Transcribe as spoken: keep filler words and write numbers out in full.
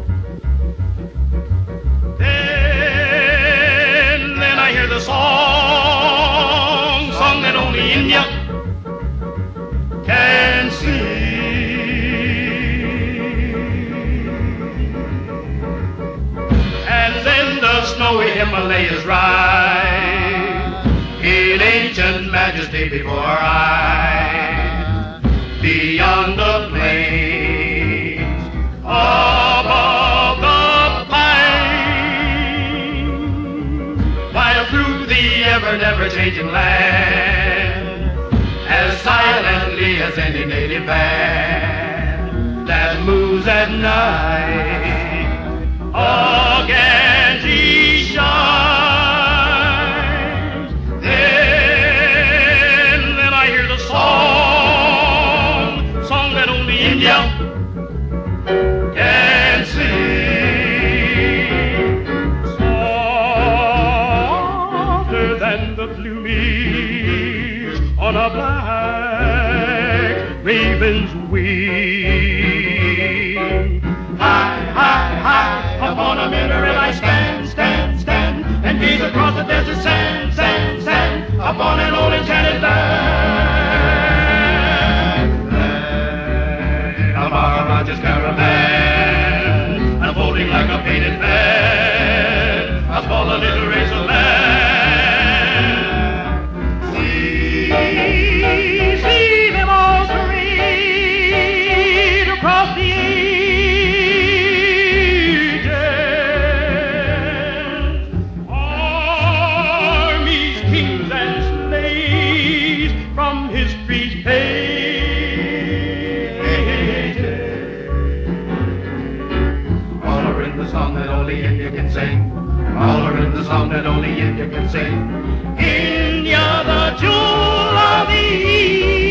Then, then I hear the song, song that only India can sing. And then the snowy Himalayas rise in ancient majesty before our eyes, beyond the plains, above the pines, while through the ever, never changing land, as silently as any native band that moves at night, again she shines. Then, then I hear the song, song that only India can sing. Softer than the plumage on a black raven's wing. High, high, high upon a minaret I stand, stand, stand, and gaze across the desert sand, sand, sand, upon an old enchanted land. Land of Maharaja's caravan, unfolding like a painted fan, a small little race of land. See, see them all parade across the ages, armies, kings, and slaves from history's pages. All are in the song that only India can sing. All are in the song that only India can sing. India, the jewel of the East.